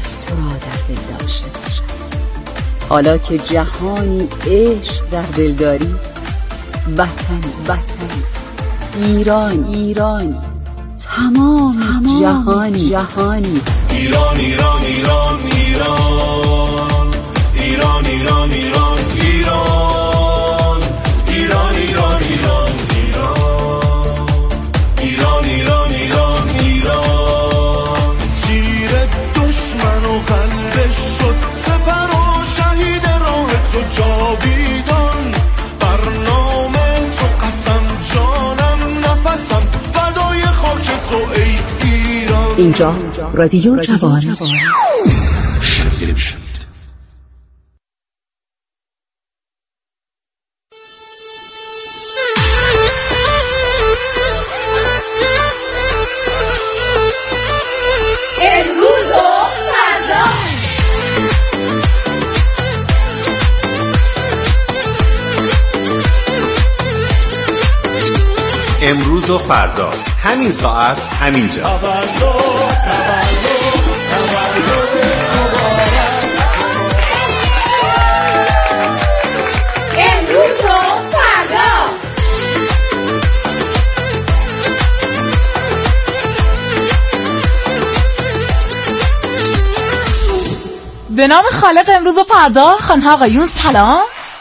از تو را در دل داشته باشم. حالا که جهانی عشق در دل داری، وطنی ایرانی تمام جهانی ایران ایران ایران ایران ایران ایران ایران ایران ایران ایران ایران ایران ایران ایران ایران تیر دشمن و قلبش شد سپر و شهید راه تو جاویدان برنامه تو قسم جانم نفسم فدای خاک تو ای ایران. اینجا رادیو جوان. امروز و فردا همین ساعت همین جا. امروز و فردا. به نام خالق امروز و فردا. خانم آقایون سلام.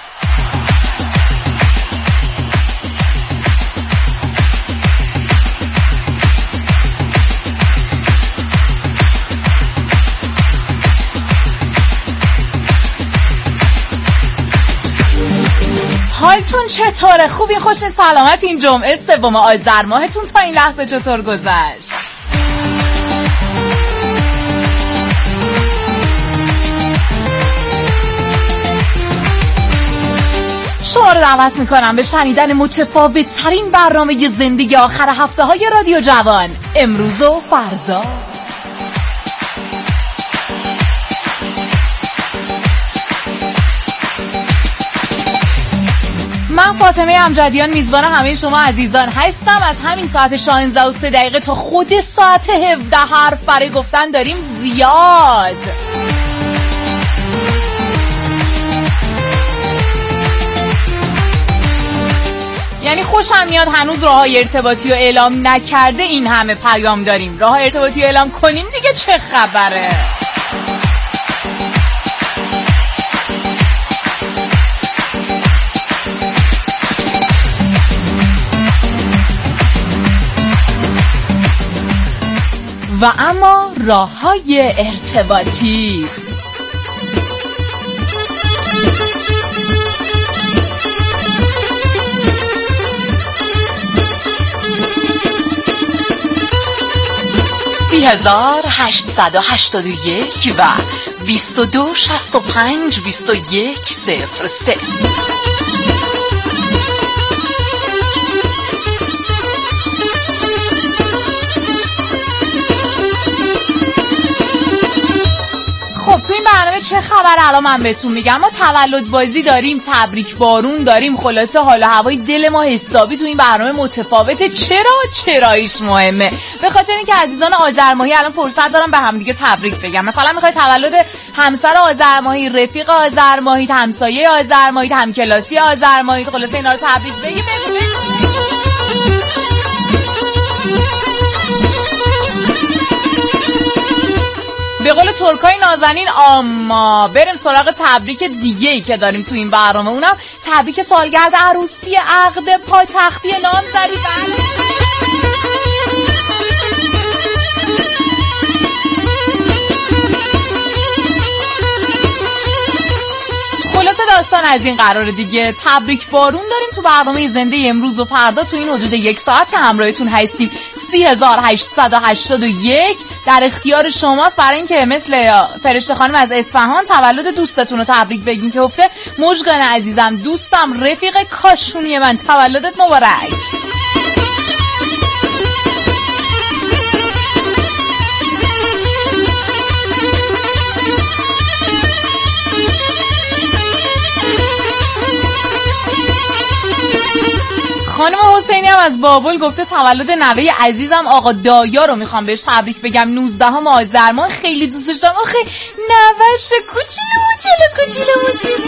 حالتون چطوره؟ خوبین؟ خوشین؟ سلامت؟ این جمعه 3 آذر ماهتون تا این لحظه چطور گذشت؟ شما رو دعوت میکنم به شنیدن متفاوت ترین برنامه زندگی آخر هفته های رادیو جوان، امروز و فردا. من فاطمه امجدیان میزبان همه شما عزیزان هستم. از همین ساعت 16:03 تا خود ساعت 17 حرف برای گفتن داریم زیاد. یعنی خوشم میاد هنوز راه‌های ارتباطی رو اعلام نکرده این همه پیام داریم. راه‌های ارتباطی رو اعلام کنیم دیگه چه خبره؟ و اما راه‌های ارتباطی. (3881) و 22652103. خب تو این برنامه چه خبر الان من بهتون میگم. ما تولد بازی داریم، تبریک بارون داریم، خلاصه حال و هوای دل ما حسابی تو این برنامه متفاوته. چراییش مهمه؟ به خاطر اینکه عزیزان آذر ماهی الان فرصت دارن به هم دیگه تبریک بگم. مثلا میخوای تولد همسر آذر ماهی، رفیق آذر ماهی، همسایه آذر ماهی، همکلاسی آذر ماهی، خلاصه اینا رو تبریک بگی. به قول ترکای نازنین. اما بریم سراغ تبریک دیگه‌ای که داریم تو این برنامه، اونم تبریک سالگرد عروسی عقد پایتختی نامزدی. خلاصه داستان از این قرار دیگه. تبریک بارون داریم تو برنامه زنده امروز و فردا تو این حدود 1 ساعت که همراهتون هستیم. 3881 در اختیار شماست برای اینکه مثل فرشته خانم از اصفهان تولد دوستتون رو تبریک بگین که گفته مژگان عزیزم، دوستم، رفیق کاشونی من، تولدت مبارک. خانم حسینی هم از بابل گفته تولد نوه عزیزم آقا دایا رو میخوام بهش تبریک بگم. 19 آذر ماه. خیلی دوستش دارم. آخه نوه‌ش کوچولو.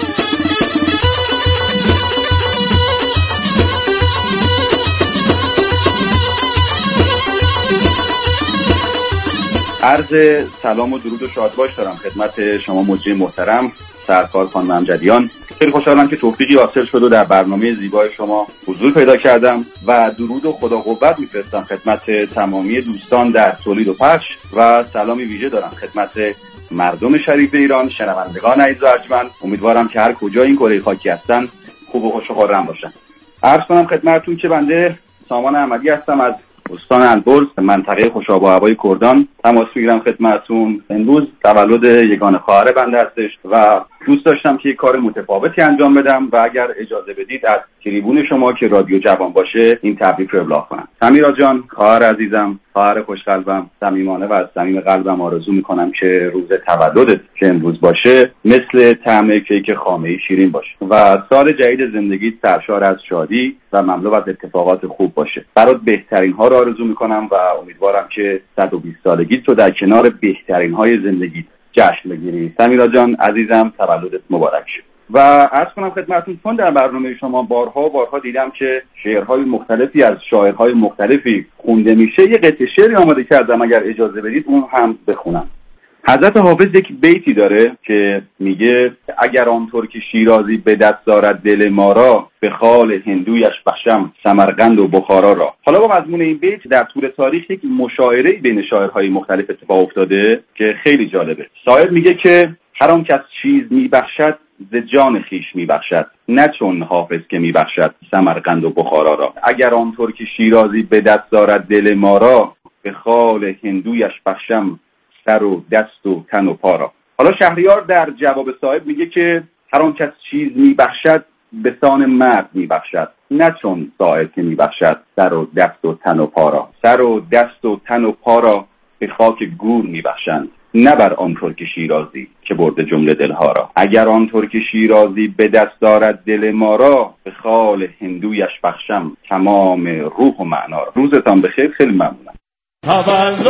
عرض سلام و درود و شادباش دارم خدمت شما مجری محترم سرکار خانم امجدیان. خیلی خوشحالم که توفیقی حاصل شد و در برنامه زیبای شما حضور پیدا کردم و درود و خدا قوت میفرستم خدمت تمامی دوستان در تولید و پخش و سلامی ویژه دارم خدمت مردم شریف ایران، شنوندگان عزیز و ارجمند. امیدوارم که هر کجا این کره خاکی هستن خوب و خوش و خرم باشن. عرض کنم خدمتتون که بنده سامان احمدی هستم از استان البرز منطقه خوشاب و هوای کردان. تماس میگیرم خدمتتون. امروز تولد یگانه خواهر بنده هستش و دوست داشتم که یک کار متفاوتی انجام بدم و اگر اجازه بدید از تریبون شما که رادیو جوان باشه این تبریک رو ابلاغ کنم. سمیرا جان، خواهر عزیزم، خواهر خوشقلبم، صمیمانه و از صمیم قلبم آرزو میکنم که روز تولدت که امروز باشه مثل طعم کیک خامه‌ای شیرین باشه و سال جدید زندگیت سرشار از شادی و مملو از اتفاقات خوب باشه. برات بهترین ها رو آرزو میکنم و امیدوارم که 120 سالگیت رو در کنار بهترین های زندگیت جشن بگیری. سمیرا جان عزیزم، تولدت مبارک شه. و عرض کنم خدمتتون چون در برنامه شما بارها دیدم که شعرهای مختلفی از شاعرهای مختلفی خونده میشه. یه قطعه شعری آماده کردم، اگر اجازه بدید اون هم بخونم. حضرت حافظ یک بیتی داره که میگه اگر آنطور که شیرازی به دست دارد دل ما را، به خال هندویش بخشم سمرقند و بخارا را. حالا با مضمون این بیت در طول تاریخ یک مشاعره بین شاعرهای مختلف اتفاق افتاده که خیلی جالبه. شاعر میگه که هر آن کس چیز میبخشد ز جان خیش میبخشد، نه چون حافظ که میبخشد سمرقند و بخارا را. اگر آنطور که شیرازی به دست دارد دل ما را، به خال هندویش بخشم سر و دست و تن و پا را. حالا شهریار در جواب صاحب میگه که هر آن کس چیز میبخشد به سان مرد میبخشد، نه چون صاحب که میبخشد سر و دست و تن و پا را. سر و دست و تن و پا را به خاک گور میبخشند، نه بر آنطور که شیرازی که برده جمله دلها را. اگر آنطور که شیرازی به دست دارد دل ما را، به خال هندویش بخشم تمام روح و معنا را. روزتان بخیر. خیلی ممنونم. تولد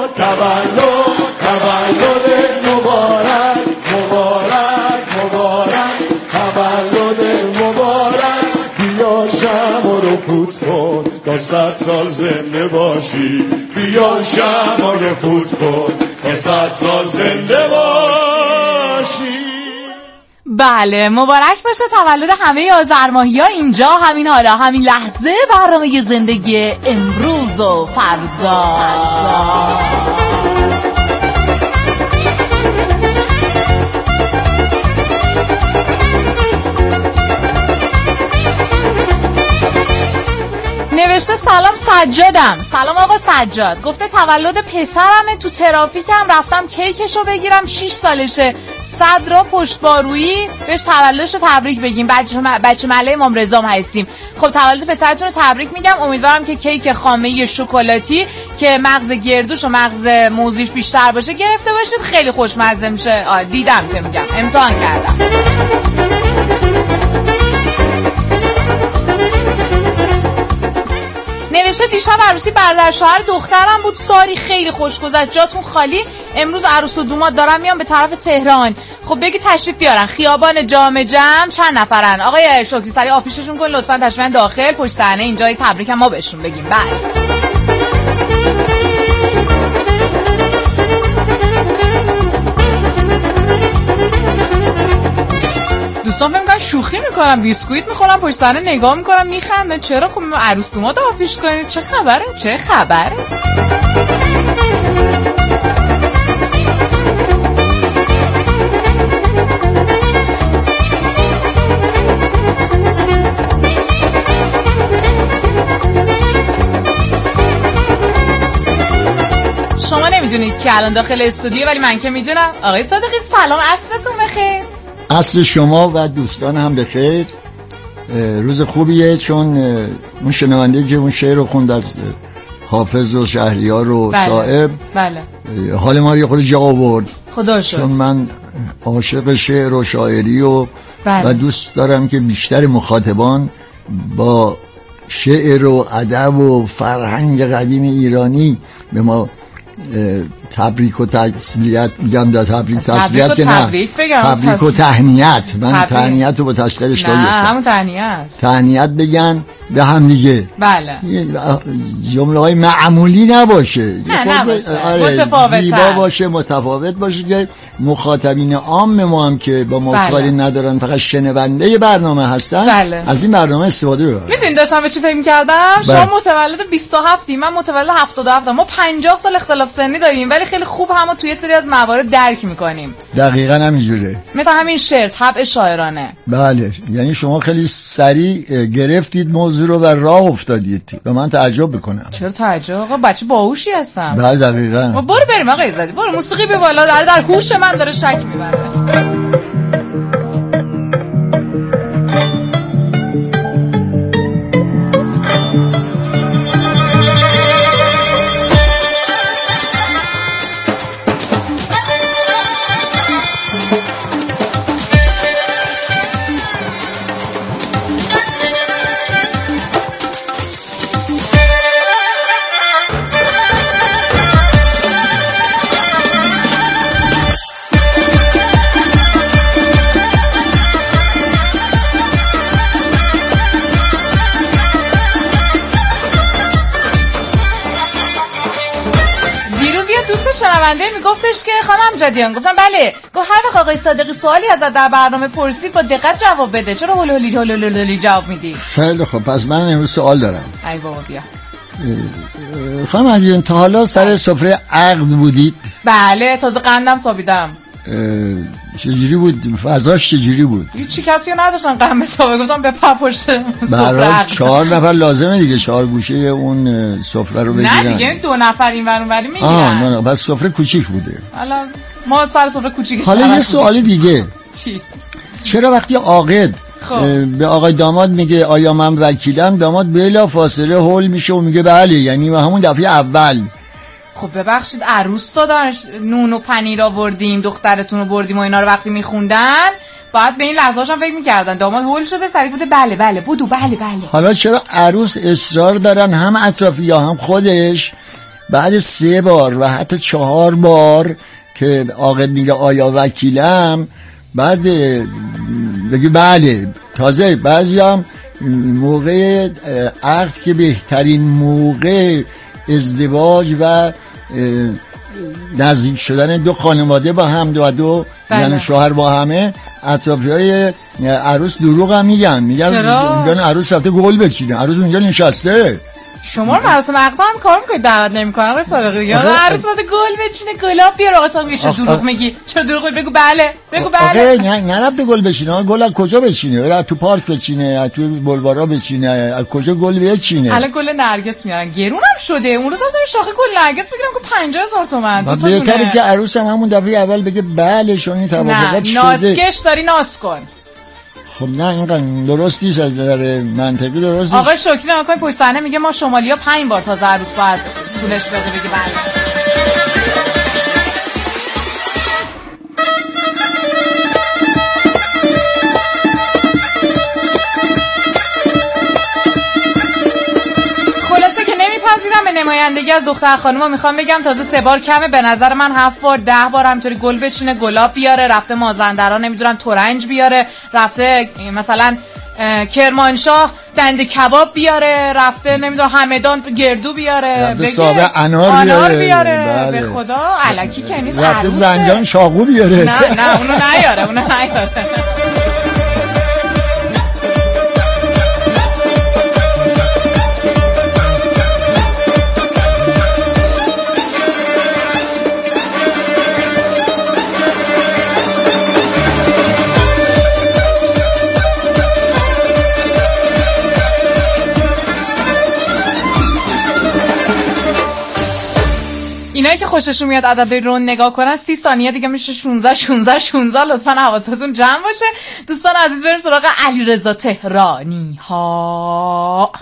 مبارک مبارک مبارک، تولد مبارک. بیا شمع رو فوت کن تا 100 سال زنده باشی. بیا شمع رو فوت کن تا 100 سال زنده باشی. بله، مبارک باشه تولد همه آذرماهی‌ها اینجا، همین حالا، همین لحظه. برنامه زندگی امروز و فردا. نوشته سلام سجادم. سلام آقا سجاد. گفته تولد پسرمه، تو ترافیکم رفتم کیکشو بگیرم، 6 سالشه. 100 را پشت بارویی بهش تولدشو تبریک بگیم. بچه مله امام رضا هستیم. خب تولد پسرتون رو تبریک میگم. امیدوارم که کیک خامه شکلاتی که مغز گردوش و مغز موزیش بیشتر باشه گرفته باشید. خیلی خوشمزه میشه. دیدم که میگم، امتحان کردم. نوشته دیشب عروسی برادر شوهر دخترم بود، ساری خیلی خوش گذشت، جاتون خالی. امروز عروس و دوماد دارن میان به طرف تهران. خب بگی تشریف بیارن. خیابان جام جم. چند نفرن؟ آقای شکری سری آفیششون کن لطفاً، تشریفاً داخل پشت صحنه اینجا تبریک هم ما بهشون بگیم. بله. دوستان فکر می‌کنن شوخی میکنم، بیسکویت میخورم پشت صحنه نگاه میکنم میخنده. چرا؟ خب عروس دوماد آفیش کنید. چه خبره؟ شما نمیدونید که الان داخل استودیو، ولی من که میدونم. آقای صادقی سلام، عصرتون بخیر. عصر شما و دوستان هم بخیر. روز خوبیه، چون اون شنونده که اون شعر رو خوند از حافظ و شهریار و صاحب، بله، حال ما رو خود جا آورد. خدا شکر. چون من عاشق شعر و شاعری و دوست دارم که بیشتر مخاطبان با شعر و ادب و فرهنگ قدیم ایرانی به ما تبریک و تسلیت میگم. دا تبریک تسلیت که نه، تبریک و تهنیت. من تهنیت رو با تشکیل اشتباهی نه همون تهنیت بگن به هم دیگه. بله جمله های معمولی نباشه، متفاوت زیبا باشه، متفاوت باشه که مخاطبین عام ما هم که با ما کاری ندارن، فقط شنونده برنامه هستن، از این برنامه استفاده ببرن. میدونید داشتم به چی فکر می‌کردم؟ شما متولد 27 من متولد 77 ما 50 سال اختلاف سنی داریم ولی خیلی خوب همو توی سری از موارد درک می‌کنیم. دقیقاً همینجوره. مثل همین شعر، طبع شاعرانه. بله، یعنی شما خیلی سریع گرفتید موضوع رو و راه افتادید و من تعجب میکنم. چرا تعجب؟ آقا بچه باهوشی هستم. بله دقیقاً. برو بریم آقا عزتی، برو موسیقی به بالا، در هوش من داره شک میبره. شنونده میگفتش که خانم امجدیان، گفتم بله، گفت هر وقت آقای صادقی سوالی ازت در برنامه پرسید با دقت جواب بده، چرا هولی جواب میدی؟ خیلی خب، پس من امروز سوال دارم. ای بابا بیا. خانم امجدیان تا حالا سر سفره عقد بودید؟ بله، تازه قندم سابیدم. چجوری بود؟ فضاش چجوری بود؟ هیچی، کسی رو نداشتن قند بسابه، گفتم بپر پشت سفره عقد. 4 نفر لازمه دیگه، 4 گوشه اون سفره رو بگیرن. نه دیگه 2 نفر این ور اون وری میگیرن. نه بس سفره کوچیک بوده. حالا ما سر سفره کوچیکش. حالا یه سوال دیگه. چی؟ چرا وقتی عاقد به آقای داماد میگه آیا من وکیلم، داماد بلا فاصله هول میشه و میگه بله، یعنی همون دفعه اول؟ خب ببخشید عروس دادن، نون و پنیر آوردیم، دخترتون رو بردیم و اینا رو وقتی میخوندن باید به این لحظه‌اش هم فکر میکردن. داماد هول شده سریع بوده بله بودو بله. حالا چرا عروس اصرار دارن هم اطرافی‌ها هم خودش بعد 3 بار و حتی 4 بار که عاقد میگه آیا وکیلم بعد بگی بله؟ تازه بعضی هم موقع عقد که بهترین موقع ازدواج و نزدیک شدن دو خانواده با هم و دو یعنی شوهر با همه، اطرافیای عروس دروغ هم میگن عروس رفته گل بچینه، عروس اونجا نشسته. شما رو مراسم عقد هم کار میکنید دعوت نمیکنن آقای صادقی؟ یا عروس رفته گل بچینه، گلاب بیار. آقا صادقی چرا دروغ میگی؟ چرا دروغ میگی؟ بگو بله. نه رفته گل بچینه. گل از کجا بچینه؟ تو پارک بچینه، از تو بلوارا بچینه، از کجا گل بچینه؟ الان گل نرگس میارن، گرون هم شده. اون روز رفتم شاخه گل نرگس بگیرم که 50,000 تومان. بهتره که عروس هم همون دفعه اول بگه بله شما این توافقات شده. نازکش داری ناز کن. خب نه این درست نیست، از نظر منطقی درست نیست. آقای شکری آقای پشت صحنه میگه ما شمالیا 5 بار تازه عروس باید طولش بده بگه بله. به نمایندگی از دختر خانوما میخوام بگم تازه 3 بار کمه، به نظر من 7 بار 10 بار همینطوری گل بچینه، گلاب بیاره، رفته مازندران نمیدونم ترنج بیاره، رفته مثلا کرمانشاه دنده کباب بیاره، رفته نمیدونم همدان گردو بیاره، بگه انار بیاره. بله. به خدا الکی که نیست، رفته زنجان شاقو بیاره. نه اونو نیاره. اینایی که خوششون میاد عددهای رو نگاه کنن 30 ثانیه دیگه میشه 16 لطفا حواستون جمع باشه. دوستان عزیز بریم سراغ علیرضا تهرانی ها.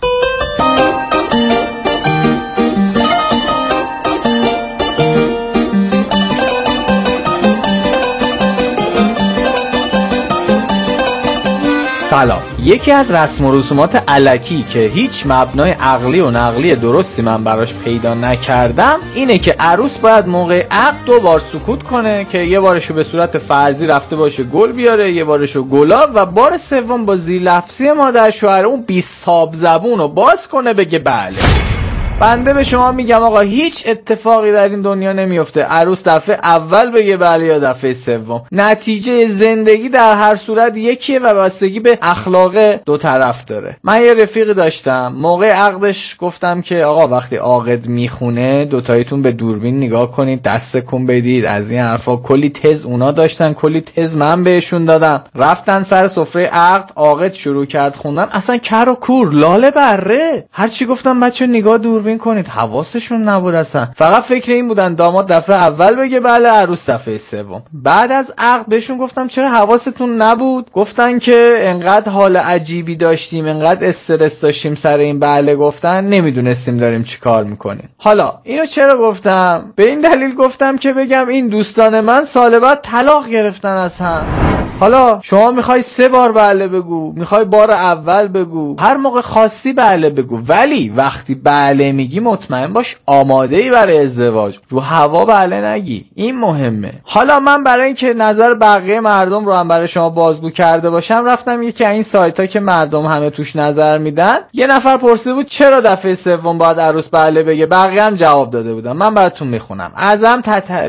سلام. یکی از رسم و رسومات الکی که هیچ مبنای عقلی و نقلی درستی من براش پیدا نکردم اینه که عروس باید موقع عقد 2 بار سکوت کنه که یه بارشو به صورت فرضی رفته باشه گل بیاره، یه بارشو گلاب، و بار سوم با زیرلفظی مادر شوهر اون 20 تاب زبونو باز کنه بگه بله. بنده به شما میگم آقا هیچ اتفاقی در این دنیا نمیفته عروس دفعه اول بگه بله یا دفعه سوم. نتیجه زندگی در هر صورت یکیه و بستگی به اخلاق دو طرف داره. من یه رفیقی داشتم موقع عقدش گفتم که آقا وقتی عاقد میخونه دوتاییتون به دوربین نگاه کنید، دست کن بدید، از این حرفا. کلی تز اونا داشتن، کلی تز من بهشون دادم. رفتن سر سفره عقد، عاقد شروع کرد خوندن، اصلا کر و کور لاله بره. هرچی گفتم بچه نگاه دوربین کنید، حواسشون نبود اصلا. فقط فکر این بودن داماد دفعه اول بگه بله، عروس دفعه سوم. بعد از عقد بهشون گفتم چرا حواستون نبود؟ گفتن که انقدر حال عجیبی داشتیم، انقدر استرس داشتیم سر این بله گفتن، نمیدونستیم داریم چی کار میکنیم. حالا اینو چرا گفتم؟ به این دلیل گفتم که بگم این دوستان من سال بعد طلاق گرفتن از هم. حالا شما میخوای 3 بار بله بگو، میخوای بار اول بگو، هر موقع خواستی بله بگو، ولی وقتی بله میگی مطمئن باش آماده‌ای برای ازدواج. رو هوا بله نگی، این مهمه. حالا من برای اینکه نظر بقیه مردم رو هم برای شما بازگو کرده باشم رفتم یکی از این سایت‌ها که مردم همه توش نظر میدن، یه نفر پرسیده بود چرا دفعه سوم باید عروس بله بگه، بقیه هم جواب داده بودن. من براتون میخونم. ازم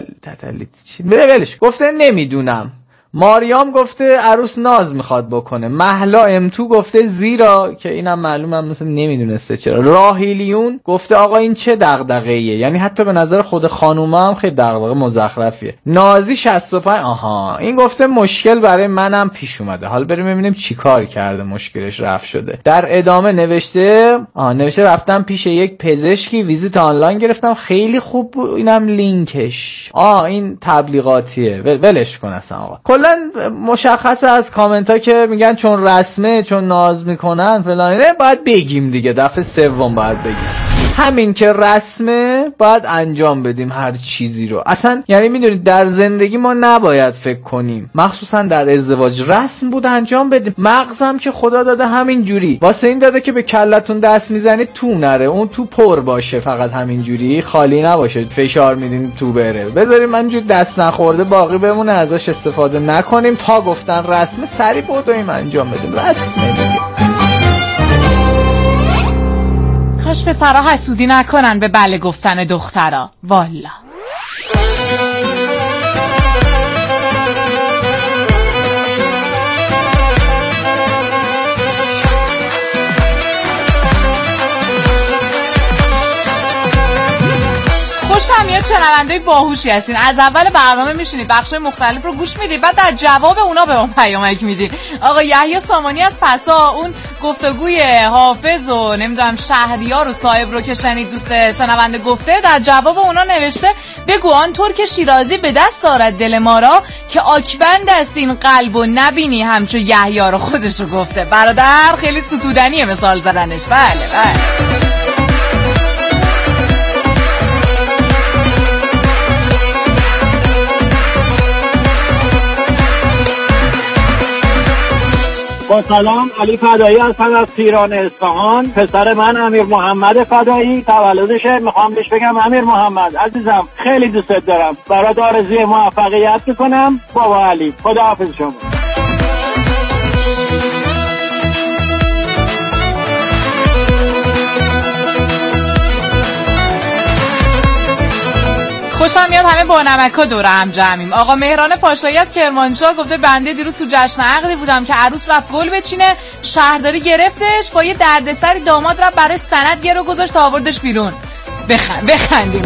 چی ولش گفته نمیدونم. ماریام گفته عروس ناز میخواد بکنه. مهلا امتو گفته زیرا، که اینم معلومه مثلا نمیدونسته چرا. راهیلیون گفته آقا این چه دغدغه‌ایه، یعنی حتی به نظر خود خانوما هم خیلی دغدغه مزخرفیه. نازی 65 آها این گفته مشکل برای منم پیش اومده، حالا بریم ببینیم چیکار کرده مشکلش رفع شده. در ادامه نوشته رفتم پیش یک پزشکی، ویزیت آنلاین گرفتم، خیلی خوب بود، اینم لینکش. این تبلیغاتیه، ولش کن اصلا آقا. کلا مشخصه از کامنت ها که میگن چون رسمه، چون ناز میکنن فلان، نه باید بگیم دیگه، دفعه سوم باید بگیم. همین که رسمه باید انجام بدیم هر چیزی رو. اصلا یعنی میدونید در زندگی ما نباید فکر کنیم، مخصوصا در ازدواج رسم بود انجام بدیم. مغزم که خدا داده همین جوری، واسه این داده که به کلتون دست میزنید تو نره، اون تو پر باشه، فقط همین جوری خالی نباشه، فشار میدین تو بره. بذاریم همینجوری دست نخورده باقی بمونه، ازش استفاده نکنیم. تا گفتن رسمه سری بدویم انجام بدیم. رسمه دیگه. کاش پسرها حسودی نکنن به بله گفتن دخترها. والا خوشم میاد شنونده‌ی باهوشی هستین. از اول برنامه میشینید بخشای مختلف رو گوش میدید، بعد در جواب اونا به اون پیامک میدید. آقا یحیی سامانی از پسا اون گفتگوی حافظ و نمیدونم شهریار و صاحب رو که شنید دوست شنونده گفته، در جواب اونا نوشته بگو آن ترک شیرازی به دست دارد دل ما را که آکبند است این قلب و نبینی همچو یحیی رو. خودش رو گفته. برادر خیلی ستودنیه مثال زدنش. بله. با سلام، علی فدایی هستم از پیران اصفهان. پسر من امیر محمد فدایی تولدشه، میخوام بهش بگم امیر محمد عزیزم خیلی دوستت دارم، برات آرزوی موفقیت میکنم. بابا علی، خداحافظ شما. خوشم میاد همه با نمکا دور هم جمعیم. آقا مهران پاشایی از کرمانشاه گفته بنده دیروز تو جشن عقدی بودم که عروس رفت گل بچینه، شهرداری گرفتش، با یه دردسری داماد رفت برای سند گرو گذاشت تا آوردش بیرون. بخندیم.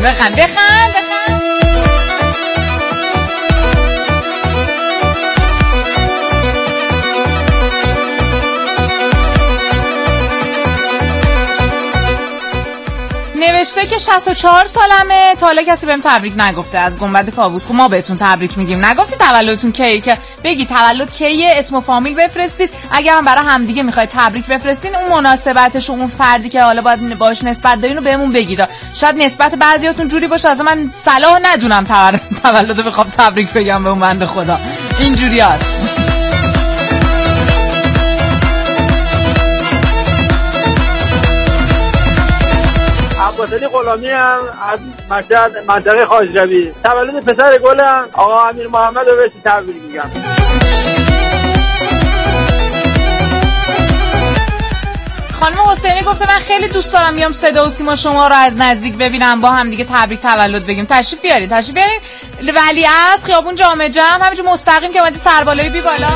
نوشته که 64 سالمه، تا حالا کسی بهم تبریک نگفته از گنبد کاووس. خب ما بهتون تبریک میگیم. نگفتی تولدتون کیه که بگی تولد کیه، اسم و فامیل بفرستید. اگر هم برای همدیگه میخواید تبریک بفرستین، اون مناسبتش و اون فردی که حالا باید باهاش نسبت دارین رو بهمون بگید. شاید نسبت بعضیاتون جوری باشه از من صلاح ندونم تولدو بخوام تبریک بگم به اون بنده خدا. اینجوری هست. فاصلی غلامی هم از مشهد منطقه خواجروی. تولد پسر گلم آقا امیر محمد رو بهش تبریک میگم. خانم حسینی گفته من خیلی دوست دارم میام صدا و سیما شما رو از نزدیک ببینم، با هم دیگه تبریک تولد بگیم. تشریف بیارید ولیعصر خیابون جامع جمع، همینجور مستقیم که اومدی سربالایی بی بالا.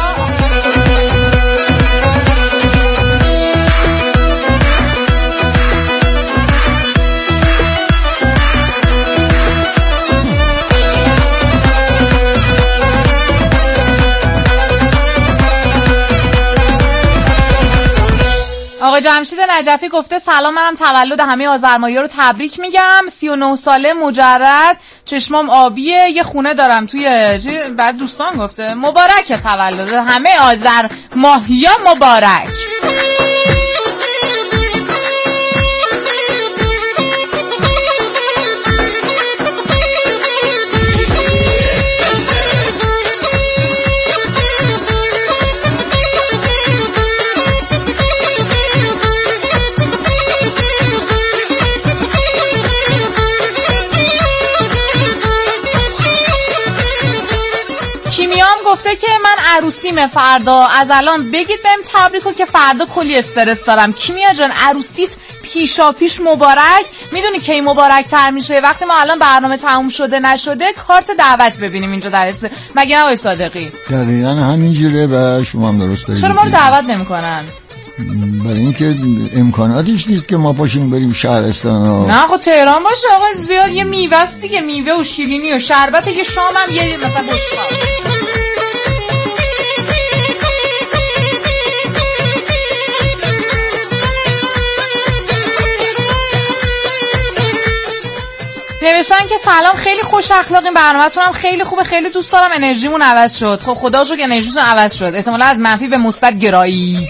آقای جمشید نجفی گفته سلام، منم تولد همه آذرمایی‌ها رو تبریک میگم. 39 ساله مجرد، چشمام آبیه، یه خونه دارم توی بر دوستان. گفته مبارک تولد همه آذرمایی‌ها، مبارک. گفته که من عروسیمه فردا، از الان بگید بهم تبریکو که فردا کلی استرس دارم. کیمیا جان عروسیت پیشا پیش مبارک. میدونی کی مبارک تر میشه؟ وقتی ما الان برنامه تموم شده نشده کارت دعوت ببینیم اینجا در است. مگه نه آقای صادقی؟ دقیقاً همینجوره و شما هم درست دارید. چرا ما رو دعوت نمیکنن؟ برای اینکه امکاناتش نیست که ما پاشیم بریم شهرستان. نه خب تهران باشه آقا، زیاد یه میوه است دیگه، میوه و شیرینی و شربت، یه شام هم یه مثلا بشقاب. نوشتن که سلام، خیلی خوش اخلاقین، برنامه‌تون هم خیلی خوبه، خیلی دوست دارم، انرژیمون عوض شد. خب خدا شکر انرژیتون عوض شد، احتمالاً از منفی به مثبت گرایید.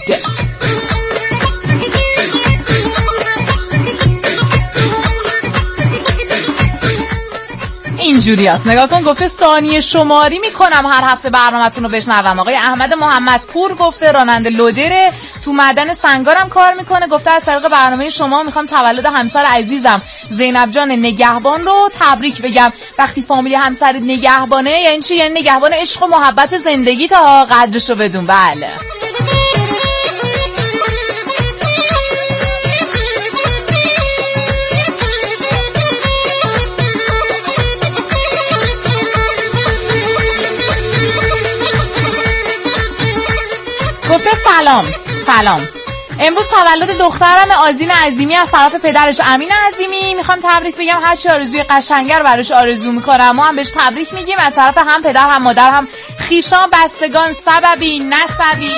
اینجوری است. نگاه کن، گفته ثانیه شماری میکنم هر هفته برنامه‌تون رو بشنوم. آقای احمد محمدپور گفته راننده لودره، تو معدن سنگارم کار میکنه. گفته از طریق برنامه شما میخوام تولد همسر عزیزم زینب جان نگهبان رو تبریک بگم. وقتی فامیلی همسر نگهبانه یعنی چی؟ یعنی نگهبان عشق و محبت زندگی، تا قدرشو بدون. بله گفته سلام امروز تولد دخترم آذین عظیمی از طرف پدرش امین عظیمی، میخوام تبریک بگم. هر چی آرزوی قشنگر براش آرزو میکنم ما هم بهش تبریک میگیم، از طرف هم پدر هم مادر هم خیشان بستگان سببی نسبی.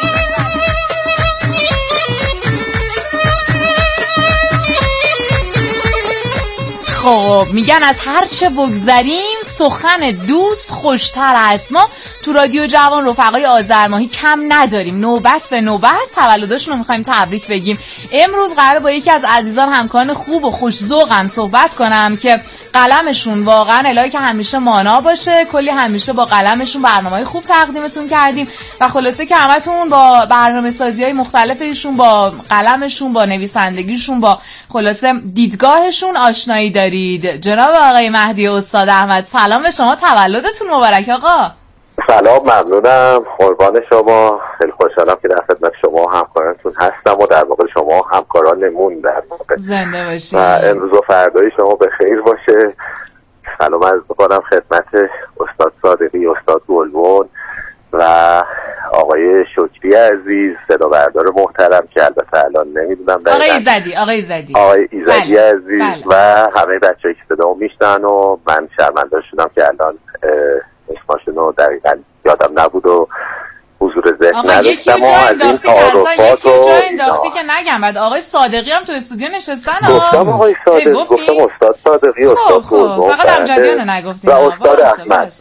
خب میگن از هر چه بگذریم سخن دوست خوشتر است. ما تو رادیو جوان رفقای آذرماهی کم نداریم، نوبت به نوبت تولدشون رو میخوایم تبریک بگیم. امروز قراره با یکی از عزیزان همکاران خوب و خوش ذوقم صحبت کنم که قلمشون واقعا الهی که همیشه مانا باشه. کلی همیشه با قلمشون برنامه‌های خوب تقدیمتون کردیم و خلاصه که همتون با برنامه‌سازی‌های مختلفشون، با قلمشون، با نویسندگیشون، با خلاصه دیدگاهشون آشنایی دارید. جناب آقای مهدی استاد احمد، سلام به شما، تولدتون مبارک آقا. سلام، ممنونم، قربان شما. خیلی خوشحالم که در خدمت شما همکارانتون هستم و در واقع شما همکارانمون در واقع. زنده باشید. و امروز و فردای شما به خیر باشه. سلام عرض می‌کنم خدمت استاد صادقی، استاد گلبن و آقای شکری عزیز، صدا بردار محترم که البته الان نمیدونم آقای ایزدی بله. عزیز بله. و همه بچه‌ای که صدامو میشنن و من شرمنده شدم که الان اسمشون رو دقیقاً یادم نبود و حضور ذهن نداشتم و از این تعارفات و جای انداختی که نگم. بعد آقای صادقی هم تو استودیو نشستن. گفتم آقای صادقی، گفتم استاد صادقی، استاد گلبن، فقط امجدیان نگفتیم و استاد احمد.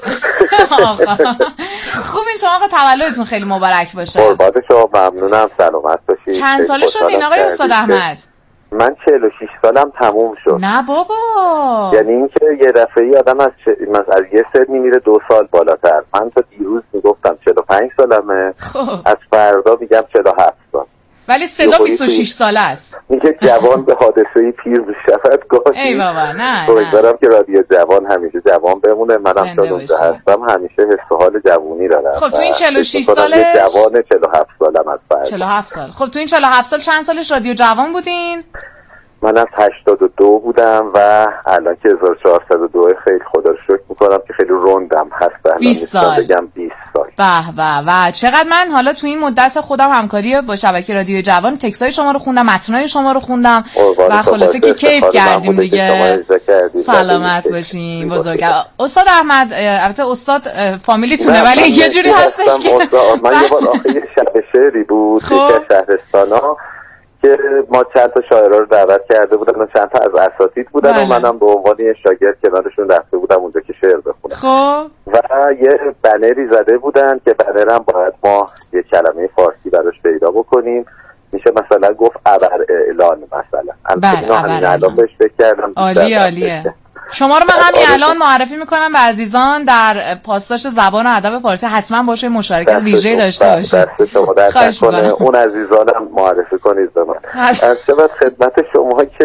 خوب، این شما آقا تولدتون خیلی مبارک باشه. قربان شما، ممنونم، سلامت باشید. چند ساله شدین آقای استاد احمد؟ من 46 سالم تموم شد. نه بابا، یعنی اینکه یه دفعه آدم از یه سنی میره 2 سال بالاتر. من تا دیروز میگفتم 45 سالمه، از فردا میگم 47 سال. ولی صدا 26 ساله است. میگه جوان به حادثه پیر میشود گاهی. ای بابا نه. امیدوارم که رادیو جوان همیشه جوان بمونه. منم تا اونجا هستم همیشه حس و حال جوونی دارم. خب تو این 46 سالش جوان 47 سالم از 47 سال. خب تو این 47 سال چند سالش رادیو جوان بودین؟ من از 82 بودم و الان که 1402 خیلی خدا رو شکر میکنم که خیلی روندم هستم. 20 سال. بگم 20 سال. به و چقدر من حالا تو این مدت خودم همکاری با شبکه رادیو جوان تکسای شما رو خوندم، متنای شما رو خوندم و خلاصه که کیف کردیم دیگه. سلامت باشین بزرگم. استاد احمد، البته استاد فامیلیتونه ولی یه جوری هستش که من یه بار آخه شب شعری بود که شهرستانا که ما چند تا شاعرها رو دعوت کرده بودن و چند تا از اساتید بودن و منم به عنوان یه شاگرد کنارشون رفته بودم اونجا که شعر بخونم. خب و یه بنری زده بودن که بنرم باید ما یه کلمه فارسی براش پیدا بکنیم. میشه مثلا گفت ابر اعلان مثلا. بله همین الان بهش فکر کردم. عالیه. شما رو من همین الان معرفی میکنم به عزیزان در پاسداشت زبان و ادب فارسی، حتما باشه مشارکت ویژه‌ای داشته باشید. دست شما درد نکنه. اون عزیزانم معرفی کنید به من. از خدمت شما که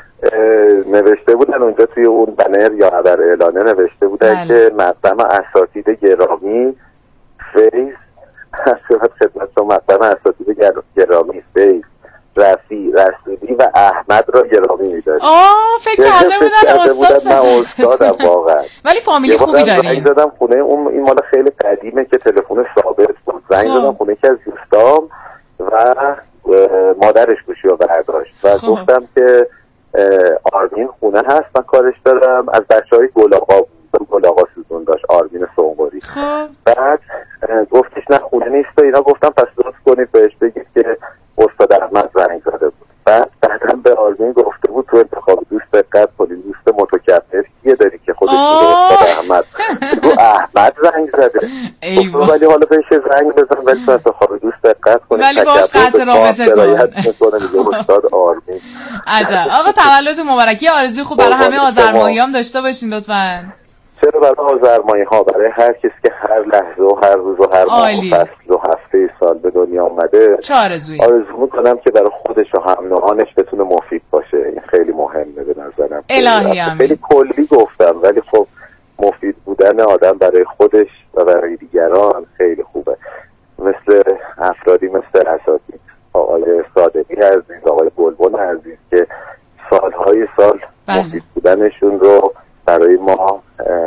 نوشته بودن اونجا توی اون بنر یا خبر اعلانه نوشته بودن که مقدم اساتید گرامی فیض، از خدمت شما مقدم اساتید گرامی فیض، رفی، رسولی و احمد را گرامی می‌داشت. فکر کرده بودن استادم واقعا. ولی فامیلی خوبی داریم. زنگ زدم خونه اون، این مال خیلی قدیمه که تلفن ثابت بود. زنگ زدم خونه که از دوستام و مادرش گوشی رو برداشت و گفتم که آرمین خونه هست، من کارش دارم. از بچهای گلاغا سوزون داشت، آرمین سوموری. بعد گفتش نه خونه نیست و اینا. گفتم پس لطف کنید بهش بگید که استاد احمد زنگ زده بود. بعدم به آرمین گفته بود تو انتخاب دوست دقت کنید، دوست متکبر کیه داری که خودش استاد احمد؟ تو احمد زنگ زده. ولی حالا بهش زنگ بزن ولی تو انتخاب دوست دقت کنید، ولی باش قطع رابطه کن. استاد آرمین. عجب. آقا تولدتون مبارک. یه آرزوی خوب برای همه آذرمایی‌هام داشته باشین لطفاً. چرا برای آذرمایی‌ها، برای هر کسی که هر لحظه و هر روز و هر ماه و فصل و هفته سال به دنیا آمده، چه آرزویی؟ آرزو میکنم که برای خودش و هم نوعانش بتونه مفید باشه. این خیلی مهمه به نظرم. الهی آمین. خیلی کلی گفتم ولی خب مفید بودن آدم برای خودش و برای دیگران خیلی خوبه. مثل افرادی مثل اساتید، آقای صادقی عزیز، آقای بلبل عزیز که سالهای سال مفید بودنشون رو برای ما،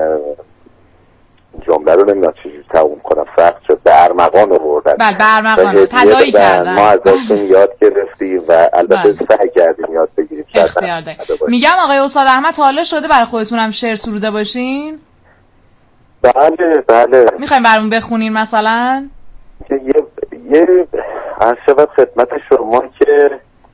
جمله رو نمیدونم چجوری تموم کنم، سخت شد، به ارمغان آوردن. بله به ارمغان رو تداعی کردن. ما ازشون یاد گرفتیم و البته سعی کردیم یاد بگیریم. اختیار داریم. میگم آقای استاد احمد حالا شده برای خودتون هم شعر سروده باشین؟ بله. میخوایم برامون بخونین مثلا؟ یه عرض شود خدمت شما که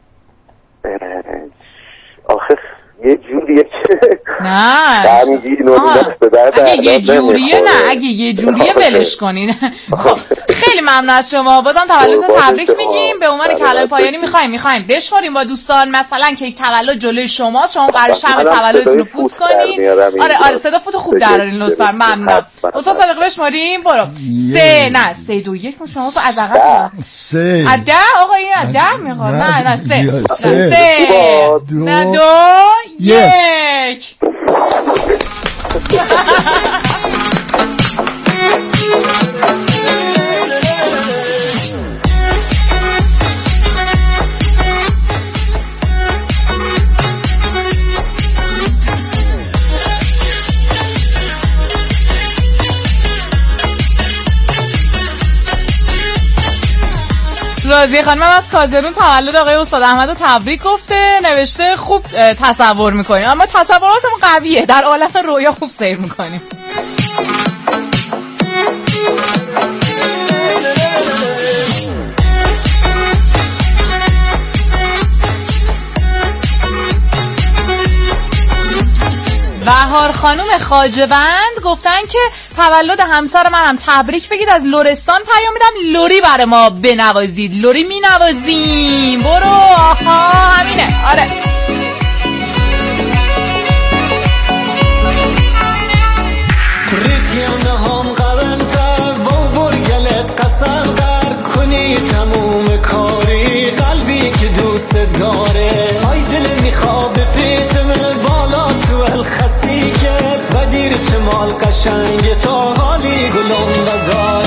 آخه یه جوریه که نه اگه یه جوریه نه اگه یه جوریه ولش کنین. خب خیلی ممنون از شما. بازم تولدتون تبریک میگیم. به عنوان کلمه پایانی میخوایم بشماریم با دوستان، مثلا که یک تولد جلوی شماست، شما قرار شمع تولدتون رو فوت کنین. آره صدا فوت خوب درارین لطفا. ممنونم. استاد صادق بشماریم. برو 3 2 1 شما از عقب 3 10 آقا این 10 میخواد. نه 3 2 1. راضیه خانم از کازرون تولد آقای استاد احمد رو تبریک گفته. نوشته خوب تصور میکنیم، اما تصوراتمون قویه، در عالم رویا خوب سیر میکنیم. بهار خانم خواجه‌وند گفتن که تولد همسر منم تبریک بگید، از لرستان پیام میدم، لوری برای ما بنوازید. لوری مینوازیم. برو. آها همینه. آره ریتیانه هم قلم تا و برگلت قسم در کنی تموم کاری قشنگ تا حالی گلم نداری